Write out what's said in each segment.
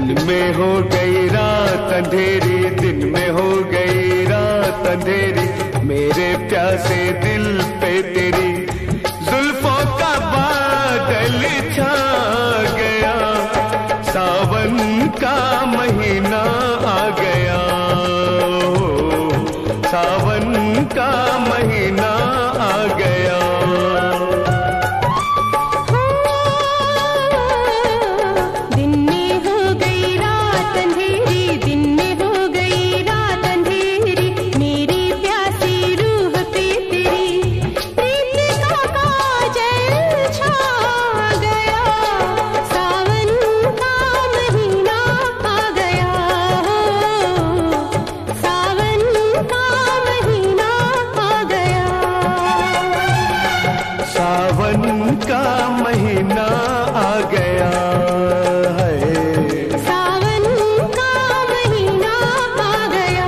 में हो गई रात अंधेरी, दिन में हो गई रात अंधेरी, मेरे प्यासे दिल पे तेरी जुल्फों का बादल छा गया, सावन का महीना आ गया, सावन का महीना आ गया। सावन का महीना आ गया है, सावन का महीना आ गया।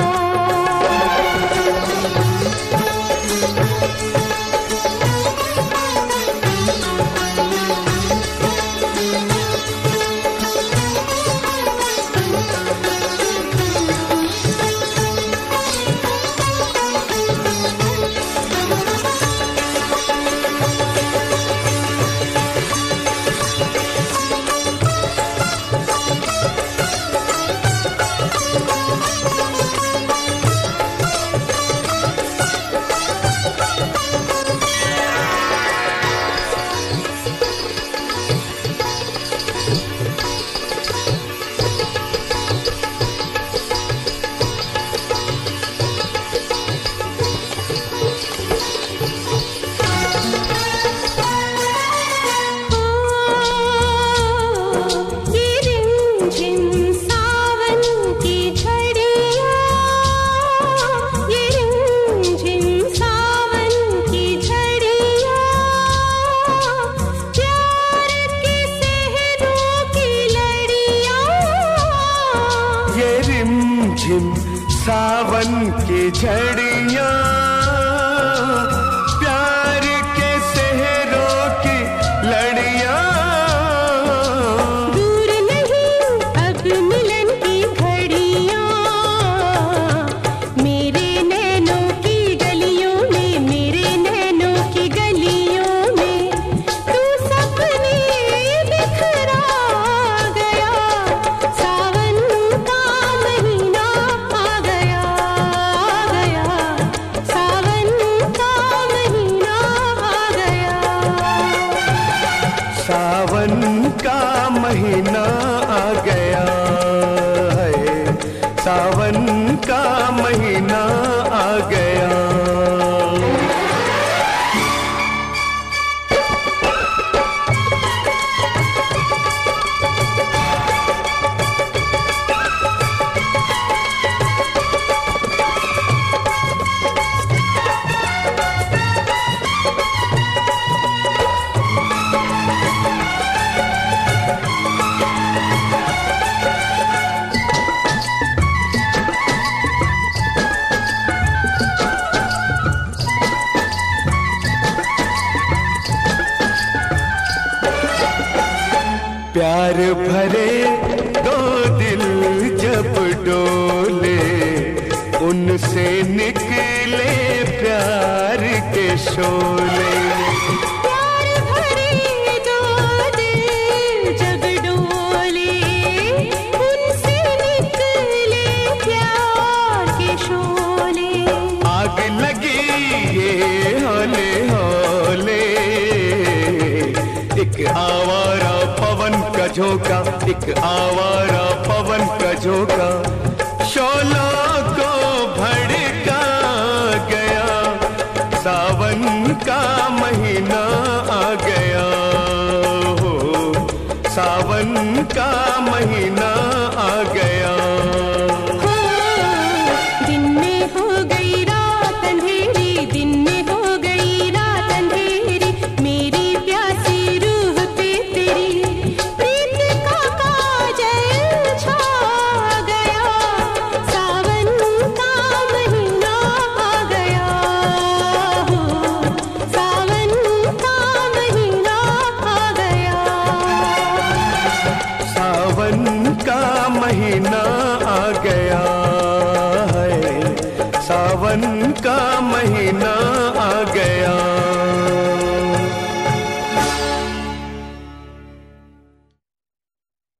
रिमझिम सावन की झड़ियाँ, प्यार के सेहरों की लड़ियाँ, दूर नहीं अब मिलन की घड़ियाँ, मेरे नैनों की गलियों में, मेरे नैनों की गलियों में तू सपने बिखरा गया, सावन का महीना आ गया, सावन का महीना आ गया। सावन का महीना आ गया है, सावन का महीना आ गया। प्यार भरे दो दिल जब डोले, उनसे निकले प्यार के शोले। प्यार भरे दो दिल जब डोले, उनसे निकले प्यार के शोले। आग लगी ये हौले हौले, एक आवारा पवन का झोंका, एक आवारा पवन का झोंका, शोलों को भड़का गया, सावन का महीना आ गया, हो सावन का महीना आ गया। दिन में हो गई रात अंधेरी, दिन में हो गई रात अंधेरी, मेरी प्यासी रूह पे तेरी प्रीत का काजल छा गया, सावन का महीना आ गया, सावन का महीना आ गया। सावन गया।